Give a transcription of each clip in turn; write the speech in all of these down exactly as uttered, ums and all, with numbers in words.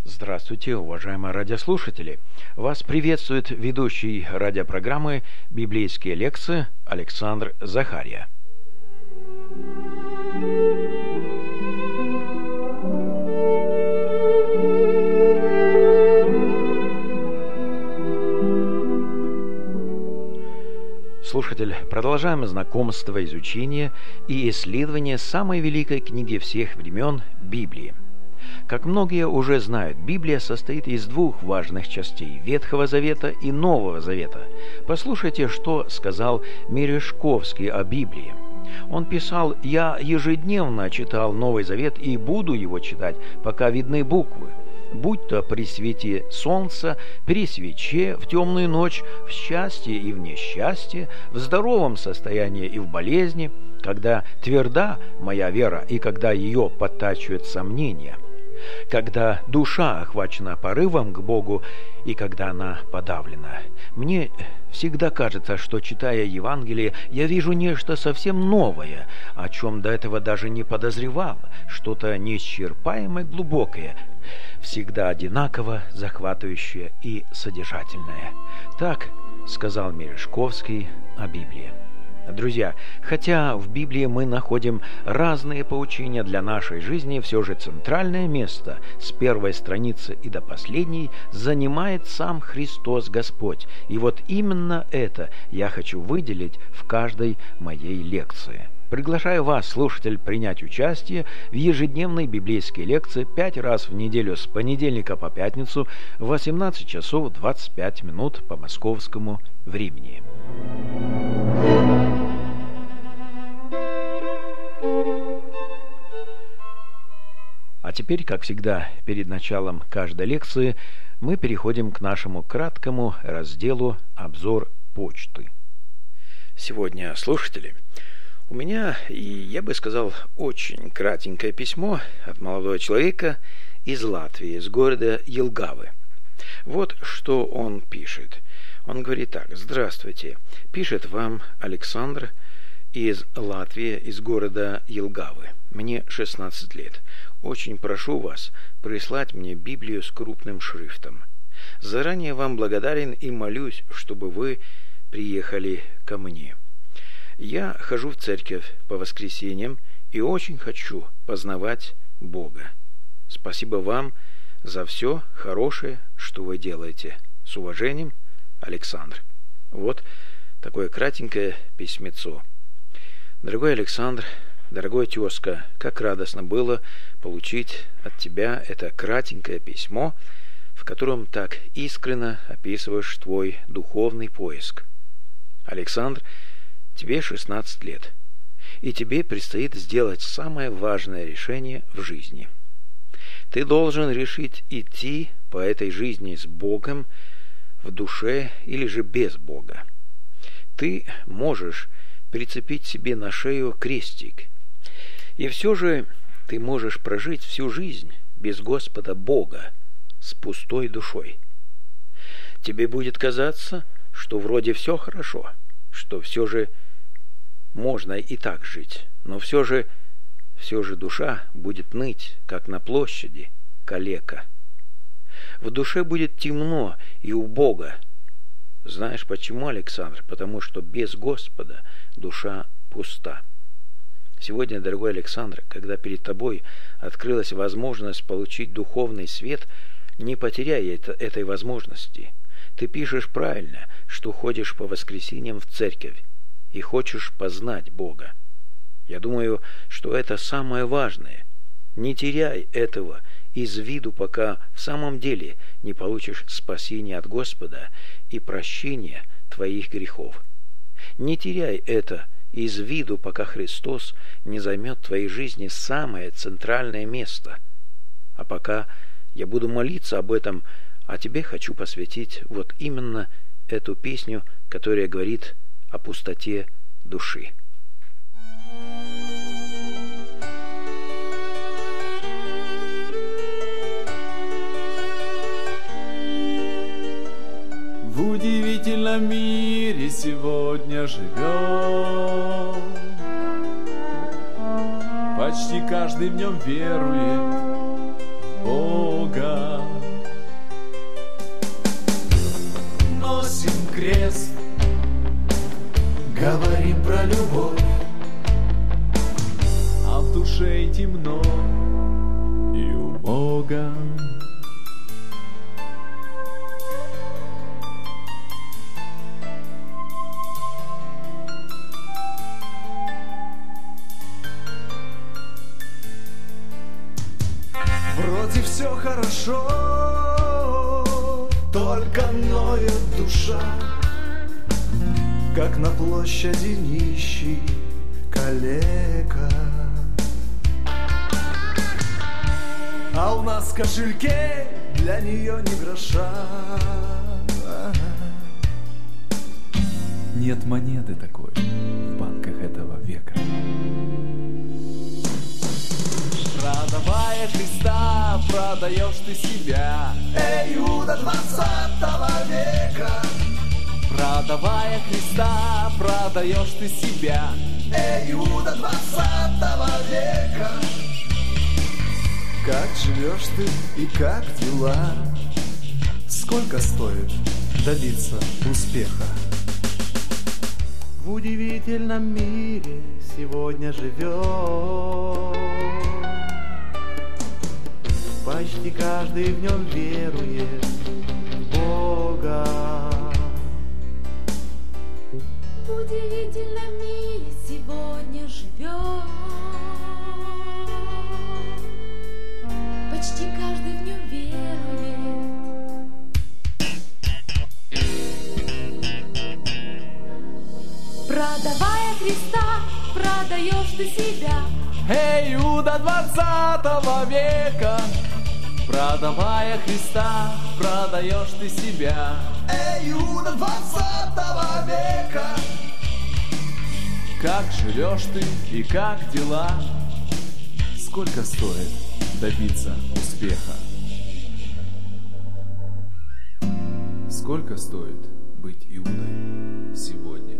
Здравствуйте, уважаемые радиослушатели! Вас приветствует ведущий радиопрограммы «Библейские лекции» Александр Захария. Слушатель, продолжаем знакомство, изучение и исследование самой великой книги всех времен – Библии. Как многие уже знают, Библия состоит из двух важных частей – Ветхого Завета и Нового Завета. Послушайте, что сказал Мережковский о Библии. Он писал: «Я ежедневно читал Новый Завет и буду его читать, пока видны буквы. Будь то при свете солнца, при свече, в темную ночь, в счастье и в несчастье, в здоровом состоянии и в болезни, когда тверда моя вера и когда ее подтачивают сомнения, когда душа охвачена порывом к Богу и когда она подавлена. Мне всегда кажется, что, читая Евангелие, я вижу нечто совсем новое, о чем до этого даже не подозревал, что-то неисчерпаемое, глубокое, всегда одинаково захватывающее и содержательное». Так сказал Мережковский о Библии. Друзья, хотя в Библии мы находим разные поучения для нашей жизни, все же центральное место с первой страницы и до последней занимает сам Христос Господь. И вот именно это я хочу выделить в каждой моей лекции. Приглашаю вас, слушатель, принять участие в ежедневной библейской лекции пять раз в неделю с понедельника по пятницу в восемнадцать часов двадцать пять минут по московскому времени. А теперь, как всегда, перед началом каждой лекции мы переходим к нашему краткому разделу «Обзор почты». Сегодня, слушатели, у меня, и я бы сказал, очень кратенькое письмо от молодого человека из Латвии, из города Елгавы. Вот что он пишет. Он говорит так: «Здравствуйте. Пишет вам Александр из Латвии, из города Елгавы. Мне шестнадцать лет. Очень прошу вас прислать мне Библию с крупным шрифтом. Заранее вам благодарен и молюсь, чтобы вы приехали ко мне. Я хожу в церковь по воскресеньям и очень хочу познавать Бога. Спасибо вам за все хорошее, что вы делаете. С уважением, Александр». Вот такое кратенькое письмецо. Дорогой Александр, дорогой тезка, как радостно было получить от тебя это кратенькое письмо, в котором так искренно описываешь твой духовный поиск. Александр, тебе шестнадцать лет, и тебе предстоит сделать самое важное решение в жизни. Ты должен решить идти по этой жизни с Богом в душе или же без Бога. Ты можешь прицепить себе на шею крестик, и все же ты можешь прожить всю жизнь без Господа Бога, с пустой душой. Тебе будет казаться, что вроде все хорошо, что все же можно и так жить, но все же, все же душа будет ныть, как на площади, калека. В душе будет темно и убого. Знаешь почему, Александр? Потому что без Господа душа пуста. Сегодня, дорогой Александр, когда перед тобой открылась возможность получить духовный свет, не потеряй это, этой возможности. Ты пишешь правильно, что ходишь по воскресеньям в церковь и хочешь познать Бога. Я думаю, что это самое важное. Не теряй этого из виду, пока в самом деле не получишь спасения от Господа и прощения твоих грехов. Не теряй это из виду, пока Христос не займет в твоей жизни самое центральное место. А пока я буду молиться об этом, а тебе хочу посвятить вот именно эту песню, которая говорит о пустоте души. В удивительном мире сегодня живем. Почти каждый в нем верует в Бога. говорим про любовь, а в душе и темно, и у Бога. Вроде все хорошо, только ноет душа, как на площади нищий калека. А у нас в кошельке для нее ни гроша. Нет монеты такой в банках этого века. Продавая Христа, продаешь ты себя. Эй, Иуда двадцатого века. Продавая Христа, продаешь ты себя. Эй, Иуда двадцатого века. Как живешь ты и как дела? Сколько стоит добиться успеха? В удивительном мире сегодня живем. Почти каждый в нем верует в Бога. В удивительном мире сегодня живем. Почти каждый в нем верует. Продавая Христа, продаешь ты себя. Эй, Иуда двадцатого века. Продавая Христа, продаешь ты себя. Эй, Иуда двадцатого века. Как живешь ты и как дела? Сколько стоит добиться успеха? Сколько стоит быть Иудой сегодня?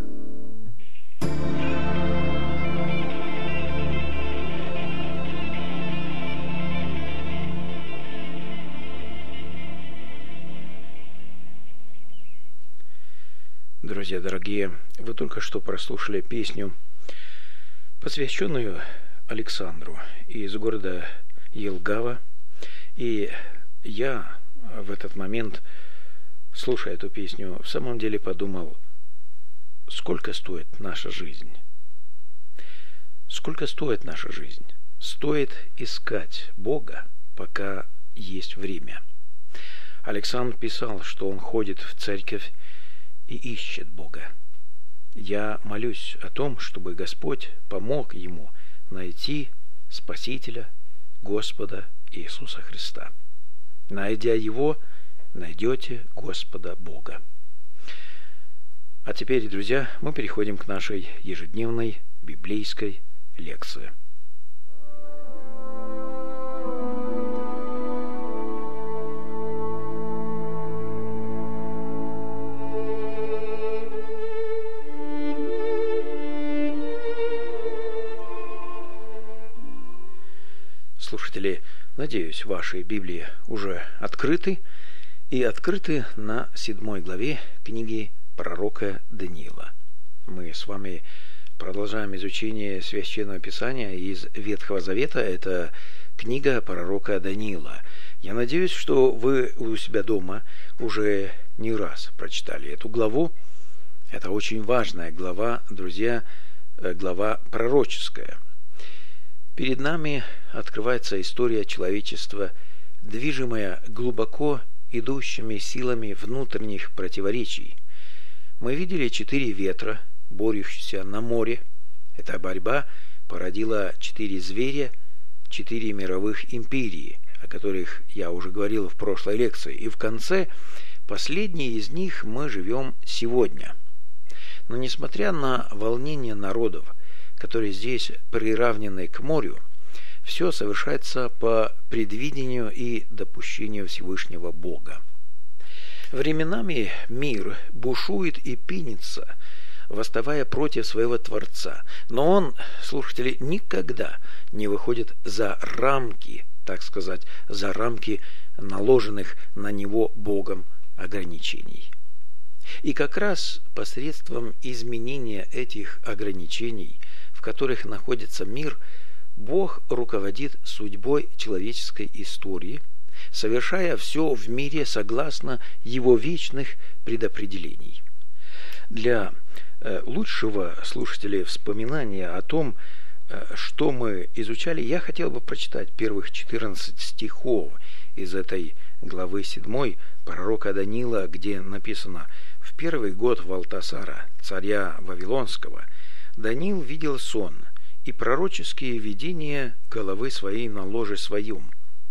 Друзья дорогие, вы только что прослушали песню, посвященную Александру из города Елгава. И я в этот момент, слушая эту песню, в самом деле подумал, сколько стоит наша жизнь? Сколько стоит наша жизнь? Стоит искать Бога, пока есть время. Александр писал, что он ходит в церковь и ищет Бога. Я молюсь о том, чтобы Господь помог ему найти Спасителя, Господа Иисуса Христа. Найдя Его, найдете Господа Бога. А теперь, друзья, мы переходим к нашей ежедневной библейской лекции. Слушатели, надеюсь, ваши Библии уже открыты, и открыты на седьмой главе книги пророка Даниила. Мы с вами продолжаем изучение Священного Писания из Ветхого Завета. Это книга пророка Даниила. Я надеюсь, что вы у себя дома уже не раз прочитали эту главу. Это очень важная глава, друзья, глава пророческая. Перед нами открывается история человечества, движимая глубоко идущими силами внутренних противоречий. Мы видели четыре ветра, борющиеся на море. Эта борьба породила четыре зверя, четыре мировых империи, о которых я уже говорил в прошлой лекции. И в конце, последней из них мы живем сегодня. Но несмотря на волнение народов, которые здесь приравнены к морю, все совершается по предвидению и допущению Всевышнего Бога. Временами мир бушует и пенится, восставая против своего Творца, но он, слушатели, никогда не выходит за рамки, так сказать, за рамки наложенных на него Богом ограничений. И как раз посредством изменения этих ограничений, в которых находится мир, Бог руководит судьбой человеческой истории, совершая все в мире согласно Его вечных предопределений. Для э, лучшего слушателя вспоминания о том, э, что мы изучали, я хотел бы прочитать первых четырнадцать стихов из этой главы седьмой пророка Даниила, где написано: «В первый год Валтасара, царя Вавилонского, Даниил видел сон и пророческие видения головы своей на ложе своем.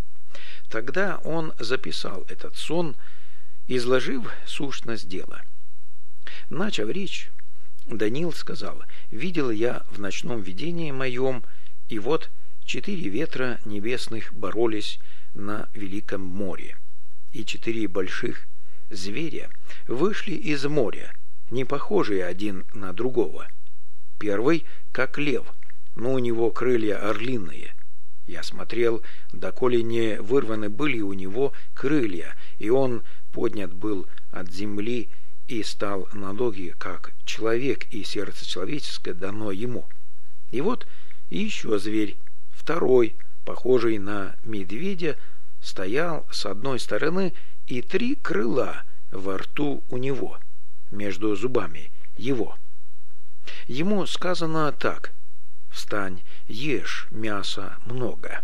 Тогда он записал этот сон, изложив сущность дела. Начав речь, Даниил сказал: «Видел я в ночном видении моем, и вот четыре ветра небесных боролись на великом море, и четыре больших зверя вышли из моря, не похожие один на другого. Первый, как лев, но у него крылья орлиные. Я смотрел, доколе не вырваны были у него крылья, и он поднят был от земли и стал на ноги, как человек, и сердце человеческое дано ему. И вот еще зверь, второй, похожий на медведя, стоял с одной стороны, и три крыла во рту у него, между зубами его. Ему сказано так: «Встань, ешь мяса много».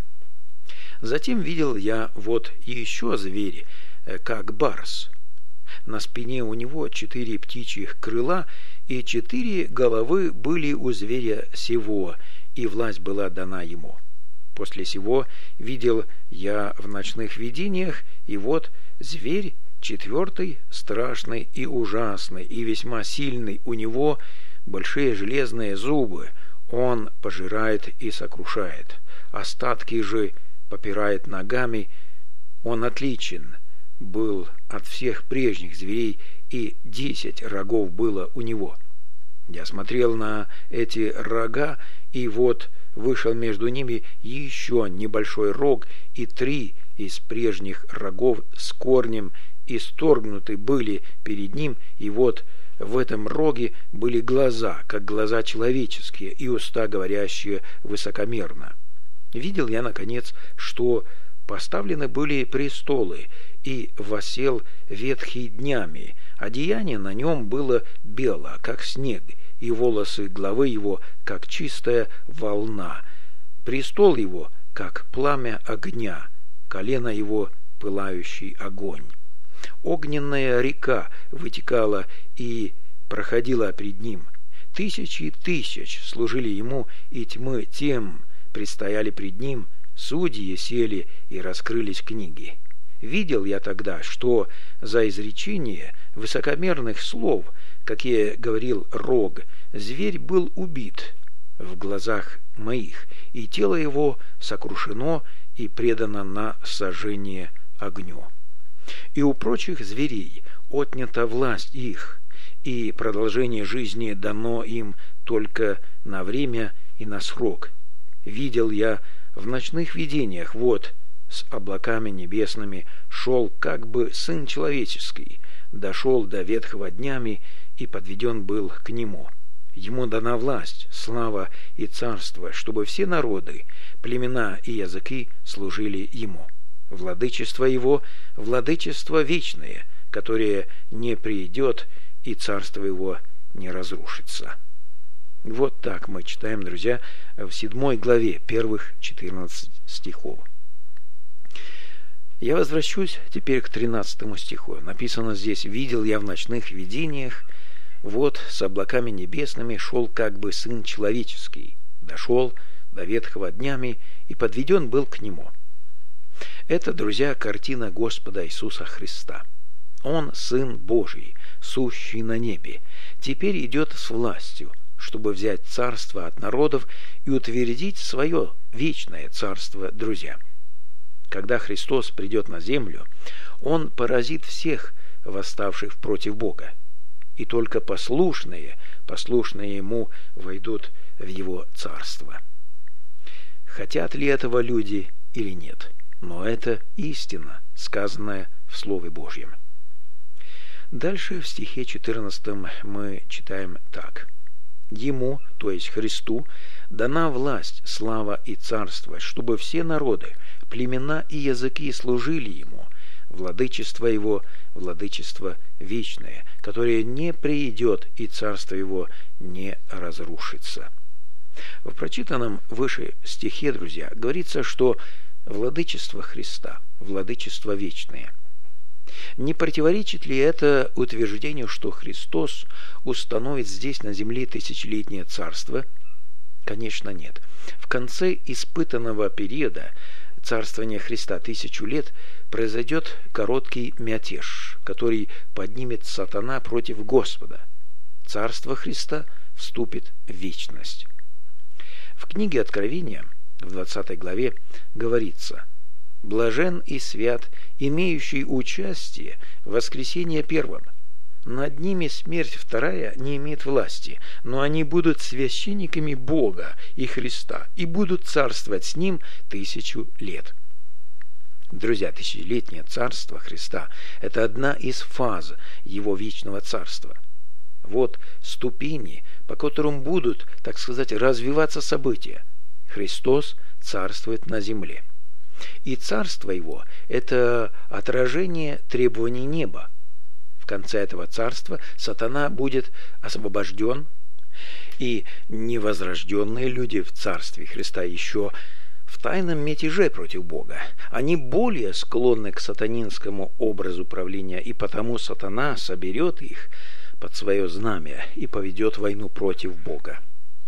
Затем видел я вот еще зверь, как барс. На спине у него четыре птичьих крыла, и четыре головы были у зверя сего, и власть была дана ему. После сего видел я в ночных видениях, и вот зверь четвертый, страшный и ужасный, и весьма сильный, у него большие железные зубы, он пожирает и сокрушает, остатки же попирает ногами, он отличен был от всех прежних зверей, и десять рогов было у него. Я смотрел на эти рога, и вот вышел между ними еще небольшой рог, и три из прежних рогов с корнем исторгнуты были перед ним, и вот в этом роге были глаза, как глаза человеческие, и уста, говорящие высокомерно. Видел я, наконец, что поставлены были престолы, и восел ветхий днями, одеяние на нем было бело, как снег, и волосы головы его, как чистая волна, престол его, как пламя огня, колено его пылающий огонь. Огненная река вытекала и проходила пред ним. Тысячи тысяч служили ему, и тьмы тем предстояли пред ним. Судьи сели, и раскрылись книги. Видел я тогда, что за изречение высокомерных слов, какие говорил рог, зверь был убит в глазах моих, и тело его сокрушено и предано на сожжение огню. И у прочих зверей отнята власть их, и продолжение жизни дано им только на время и на срок. Видел я в ночных видениях, вот с облаками небесными шел как бы Сын Человеческий, дошел до ветхого днями и подведен был к нему. Ему дана власть, слава и царство, чтобы все народы, племена и языки служили ему. Владычество его – владычество вечное, которое не придет, и царство его не разрушится. Вот так мы читаем, друзья, в седьмой главе первых четырнадцать стихов. Я возвращусь теперь к тринадцатому стиху. Написано здесь: «Видел я в ночных видениях, вот с облаками небесными шел как бы Сын Человеческий, дошел до ветхого днями и подведен был к нему». Это, друзья, картина Господа Иисуса Христа. Он Сын Божий, сущий на небе, теперь идет с властью, чтобы взять царство от народов и утвердить свое вечное царство, друзья. Когда Христос придет на землю, Он поразит всех восставших против Бога, и только послушные, послушные Ему войдут в Его царство. Хотят ли этого люди или нет? Но это истина, сказанная в Слове Божьем. Дальше в стихе четырнадцатом мы читаем так. «Ему, то есть Христу, дана власть, слава и царство, чтобы все народы, племена и языки служили Ему, владычество Его, владычество вечное, которое не приидет, и царство Его не разрушится». В прочитанном выше стихе, друзья, говорится, что владычество Христа, владычество вечное. Не противоречит ли это утверждению, что Христос установит здесь на земле тысячелетнее царство? Конечно, нет. В конце испытанного периода царствования Христа тысячу лет произойдет короткий мятеж, который поднимет сатана против Господа. Царство Христа вступит в вечность. В книге Откровения, в двадцатой главе, говорится: «Блажен и свят, имеющий участие в воскресении первом. Над ними смерть вторая не имеет власти, но они будут священниками Бога и Христа и будут царствовать с Ним тысячу лет». Друзья, тысячелетнее царство Христа – это одна из фаз Его вечного царства. Вот ступени, по которым будут, так сказать, развиваться события. Христос царствует на земле. И царство Его – это отражение требований неба. В конце этого царства сатана будет освобожден, и невозрожденные люди в царстве Христа еще в тайном мятеже против Бога. Они более склонны к сатанинскому образу правления, и потому сатана соберет их под свое знамя и поведет войну против Бога.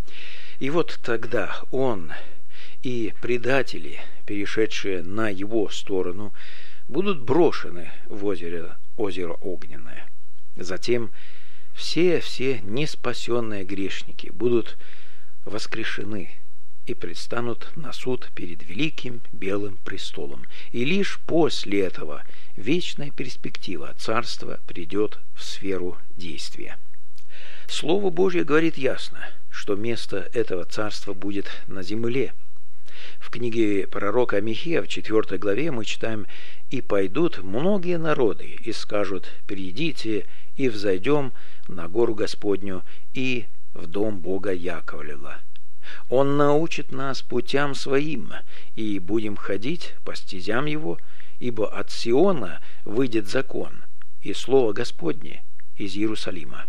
И вот тогда он и предатели, перешедшие на его сторону, будут брошены в озеро, озеро Огненное. Затем все-все неспасенные грешники будут воскрешены и предстанут на суд перед великим белым престолом. И лишь после этого вечная перспектива царства придет в сферу действия. Слово Божье говорит ясно, что место этого царства будет на земле. В книге пророка Михея в четвёртой главе мы читаем: «И пойдут многие народы, и скажут: придите, и взойдем на гору Господню, и в дом Бога Яковлева. Он научит нас путям своим, и будем ходить по стезям его, ибо от Сиона выйдет закон, и слово Господне из Иерусалима».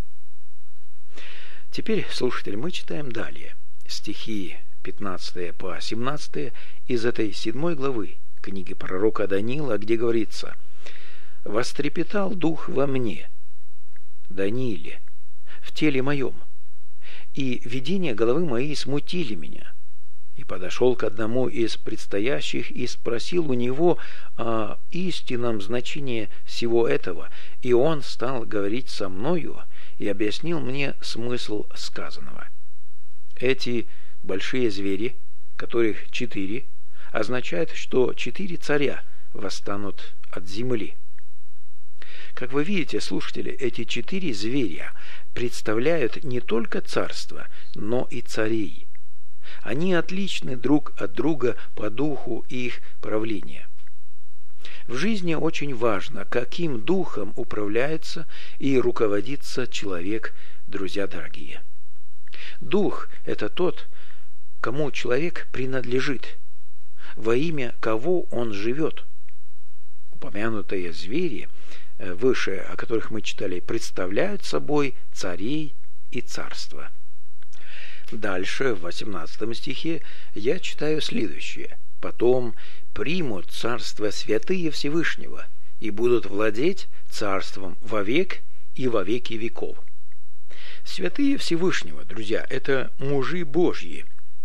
Теперь, слушатели, мы читаем далее стихи пятнадцатые по семнадцатые из этой седьмой главы книги пророка Даниила, где говорится: «Вострепетал дух во мне, Данииле, в теле моем, и видения головы моей смутили меня. И подошел к одному из предстоящих и спросил у него о истинном значении всего этого, и он стал говорить со мною и объяснил мне смысл сказанного. Эти большие звери, которых четыре, означают, что четыре царя восстанут от земли». Как вы видите, слушатели, эти четыре зверя представляют не только царство, но и царей. Они отличны друг от друга по духу их правления. В жизни очень важно, каким духом управляется и руководится человек, друзья дорогие. Дух – это тот, кому человек принадлежит, во имя кого он живет. Упомянутые звери, выше, о которых мы читали, представляют собой царей и царства. Дальше, в восемнадцатом стихе, я читаю следующее: «Потом примут царство святые Всевышнего и будут владеть царством вовек и во веки веков». Святые Всевышнего, друзья, это мужи Божьи.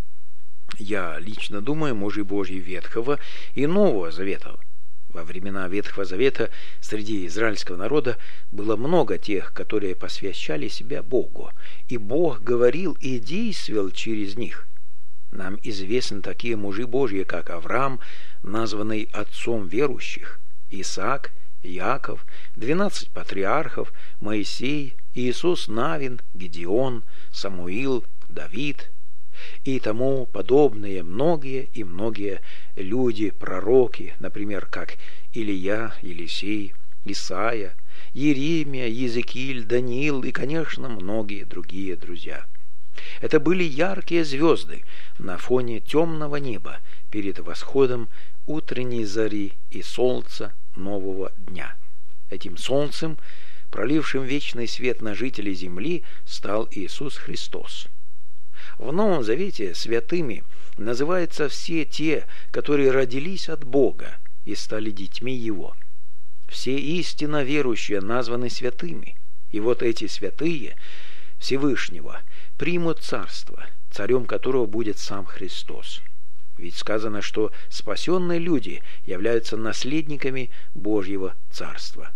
Я лично думаю, мужи Божьи Ветхого и Нового Завета. Во времена Ветхого Завета среди израильского народа было много тех, которые посвящали себя Богу, и Бог говорил и действовал через них. Нам известны такие мужи Божьи, как Авраам, названный отцом верующих, Исаак, Яков, двенадцать патриархов, Моисей, Иисус Навин, Гедеон, Самуил, Давид и тому подобные многие и многие люди, пророки, например, как Илия, Елисей, Исаия, Иеремия, Иезекииль, Даниил и, конечно, многие другие друзья. Это были яркие звезды на фоне темного неба перед восходом утренней зари и солнца нового дня. Этим солнцем, пролившим вечный свет на жителей земли, стал Иисус Христос. В Новом Завете святыми называются все те, которые родились от Бога и стали детьми Его. Все истинно верующие названы святыми, и вот эти святые Всевышнего примут царство, царем которого будет сам Христос. Ведь сказано, что спасенные люди являются наследниками Божьего царства.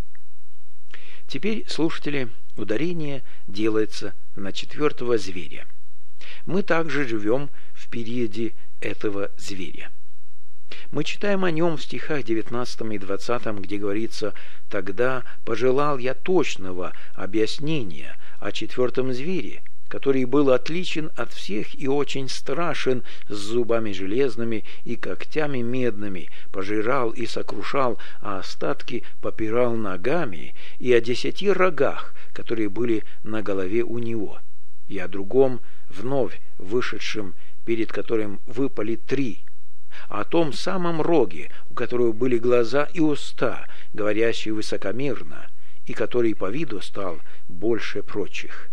Теперь, слушатели, ударение делается на четвертого зверя. Мы также живем в периоде этого зверя. Мы читаем о нем в стихах девятнадцатом и двадцатом, где говорится: «Тогда пожелал я точного объяснения о четвертом звере, который был отличен от всех и очень страшен, с зубами железными и когтями медными, пожирал и сокрушал, а остатки попирал ногами, и о десяти рогах, которые были на голове у него, и о другом, вновь вышедшем, перед которым выпали три, о том самом роге, у которого были глаза и уста, говорящие высокомерно, и который по виду стал больше прочих».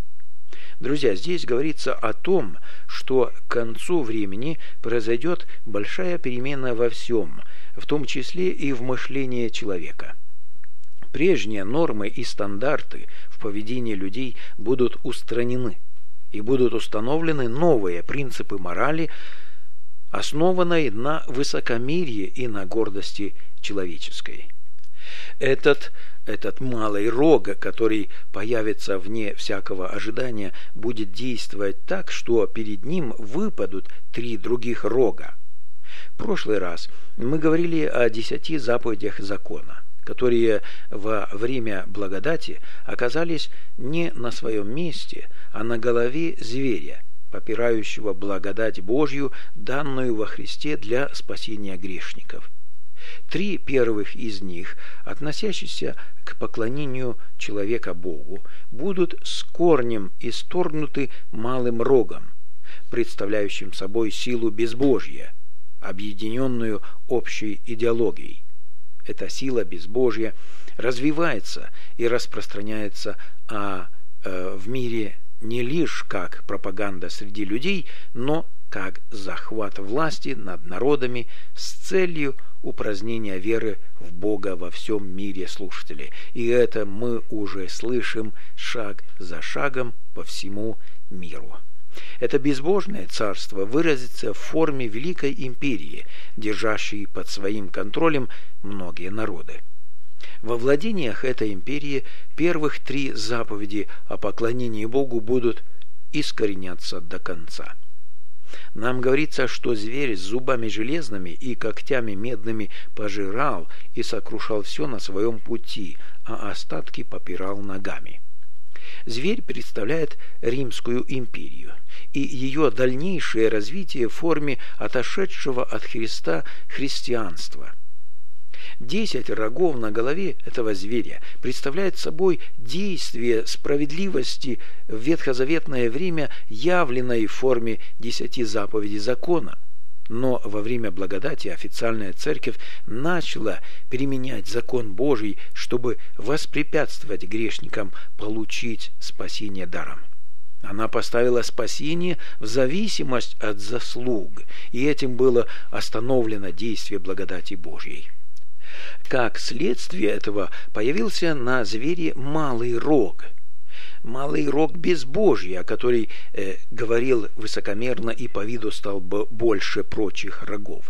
Друзья, здесь говорится о том, что к концу времени произойдет большая перемена во всем, в том числе и в мышлении человека. Прежние нормы и стандарты в поведении людей будут устранены, и будут установлены новые принципы морали, основанной на высокомерии и на гордости человеческой. Этот, этот малый рог, который появится вне всякого ожидания, будет действовать так, что перед ним выпадут три других рога. В прошлый раз мы говорили о десяти заповедях закона, которые во время благодати оказались не на своем месте, а на голове зверя, попирающего благодать Божью, данную во Христе для спасения грешников. Три первых из них, относящиеся к поклонению человека Богу, будут с корнем исторгнуты малым рогом, представляющим собой силу безбожья, объединенную общей идеологией. Эта сила безбожья развивается и распространяется а, э, в мире не лишь как пропаганда среди людей, но как захват власти над народами с целью упразднения веры в Бога во всем мире, слушатели. И это мы уже слышим шаг за шагом по всему миру. Это безбожное царство выразится в форме великой империи, держащей под своим контролем многие народы. Во владениях этой империи первых три заповеди о поклонении Богу будут искореняться до конца. Нам говорится, что зверь с зубами железными и когтями медными пожирал и сокрушал все на своем пути, а остатки попирал ногами. Зверь представляет Римскую империю и ее дальнейшее развитие в форме отошедшего от Христа христианства. Десять рогов на голове этого зверя представляют собой действие справедливости в ветхозаветное время, явленной в форме десяти заповедей закона. Но во время благодати официальная церковь начала применять закон Божий, чтобы воспрепятствовать грешникам получить спасение даром. Она поставила спасение в зависимость от заслуг, и этим было остановлено действие благодати Божьей. Как следствие этого появился на звере малый рог. Малый рог безбожия, который э, говорил высокомерно и по виду стал бы больше прочих рогов.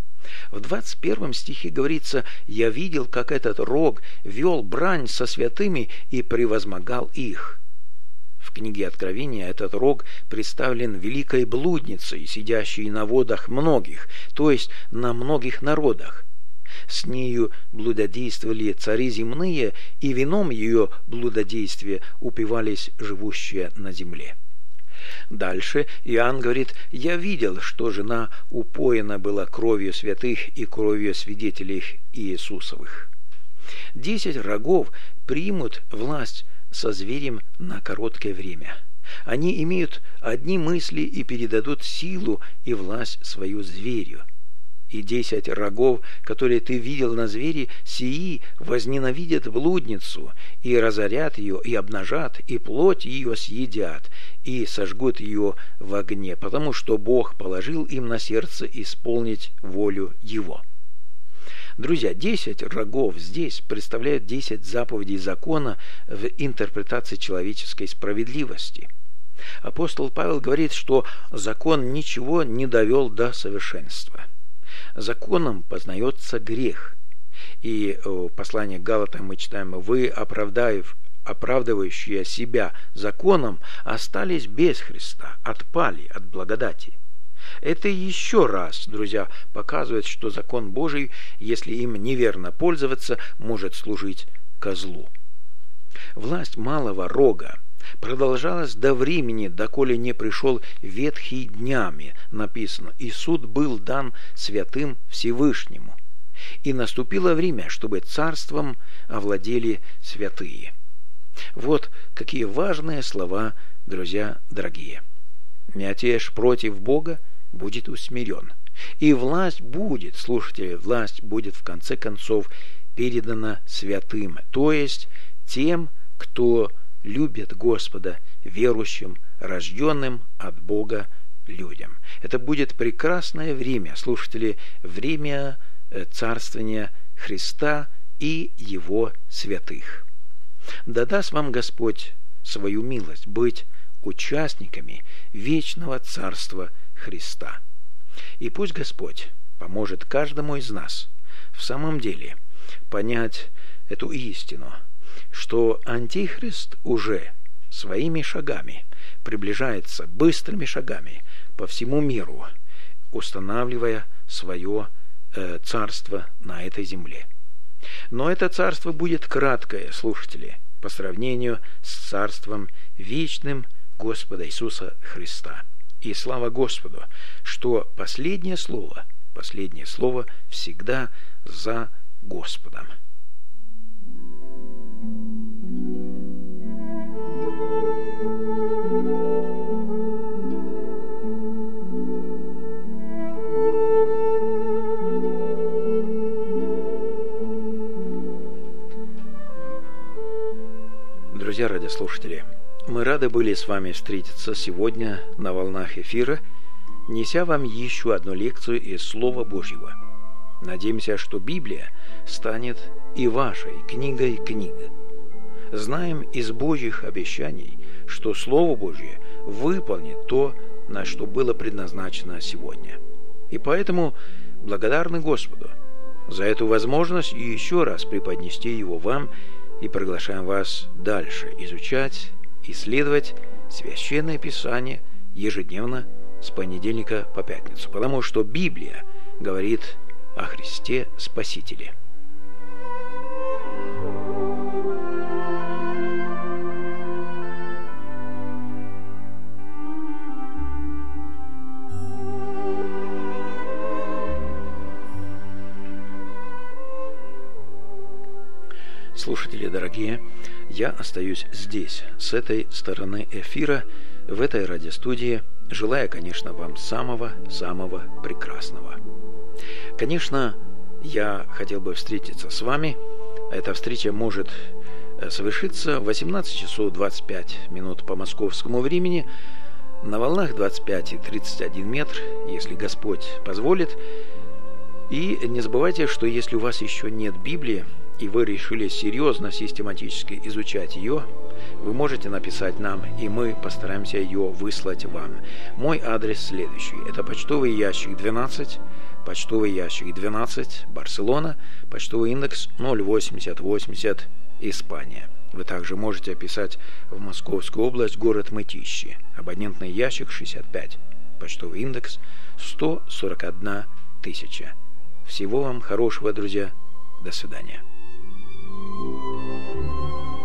В двадцать первом стихе говорится: «Я видел, как этот рог вел брань со святыми и превозмогал их». В книге Откровения этот рог представлен великой блудницей, сидящей на водах многих, то есть на многих народах. С нею блудодействовали цари земные, и вином ее блудодействия упивались живущие на земле. Дальше Иоанн говорит: «Я видел, что жена упоена была кровью святых и кровью свидетелей Иисусовых». Десять рогов примут власть со зверем на короткое время. Они имеют одни мысли и передадут силу и власть свою зверю. И десять рогов, которые ты видел на звере, сии возненавидят блудницу, и разорят ее, и обнажат, и плоть ее съедят, и сожгут ее в огне, потому что Бог положил им на сердце исполнить волю Его. Друзья, десять рогов здесь представляют десять заповедей закона в интерпретации человеческой справедливости. Апостол Павел говорит, что закон ничего не довел до совершенства. Законом познается грех. И в послании к Галатам мы читаем: «Вы, оправдав, оправдывающие себя законом, остались без Христа, отпали от благодати». Это еще раз, друзья, показывает, что закон Божий, если им неверно пользоваться, может служить козлу. Власть малого рога продолжалась до времени, доколе не пришел ветхий днями, написано, и суд был дан святым Всевышнему. И наступило время, чтобы царством овладели святые. Вот какие важные слова, друзья дорогие. Мятеж против Бога будет усмирен. И власть будет, слушатели, власть будет в конце концов передана святым, то есть тем, кто любит Господа, верующим, рожденным от Бога людям. Это будет прекрасное время, слушатели, время царствования Христа и Его святых. Да даст вам Господь свою милость быть участниками вечного Царства Христа. И пусть Господь поможет каждому из нас в самом деле понять эту истину, что Антихрист уже своими шагами приближается, быстрыми шагами по всему миру, устанавливая свое э, царство на этой земле. Но это царство будет краткое, слушатели, по сравнению с царством вечным Господа Иисуса Христа. И слава Господу, что последнее слово, последнее слово всегда за Господом. Друзья радиослушатели, мы рады были с вами встретиться сегодня на волнах эфира, неся вам еще одну лекцию из Слова Божьего. Надеемся, что Библия станет и вашей книгой книг. Знаем из Божьих обещаний, что Слово Божье выполнит то, на что было предназначено сегодня. И поэтому благодарны Господу за эту возможность и еще раз преподнести его вам, и приглашаем вас дальше изучать, исследовать Священное Писание ежедневно с понедельника по пятницу, потому что Библия говорит о Христе Спасителе. Слушатели дорогие, я остаюсь здесь, с этой стороны эфира, в этой радиостудии, желая, конечно, вам самого-самого прекрасного. Конечно, я хотел бы встретиться с вами. Эта встреча может совершиться в восемнадцать часов двадцать пять минут по московскому времени на волнах двадцать пять и тридцать один метр, если Господь позволит. И не забывайте, что если у вас еще нет Библии, и вы решили серьезно, систематически изучать ее, вы можете написать нам, и мы постараемся ее выслать вам. Мой адрес следующий. Это почтовый ящик двенадцать, почтовый ящик двенадцать, Барселона, почтовый индекс ноль восемьдесят восемьдесят, Испания. Вы также можете писать в Московскую область, город Мытищи, абонентный ящик шестьдесят пять, почтовый индекс сто сорок одна тысяча. Всего вам хорошего, друзья. До свидания. Thank you.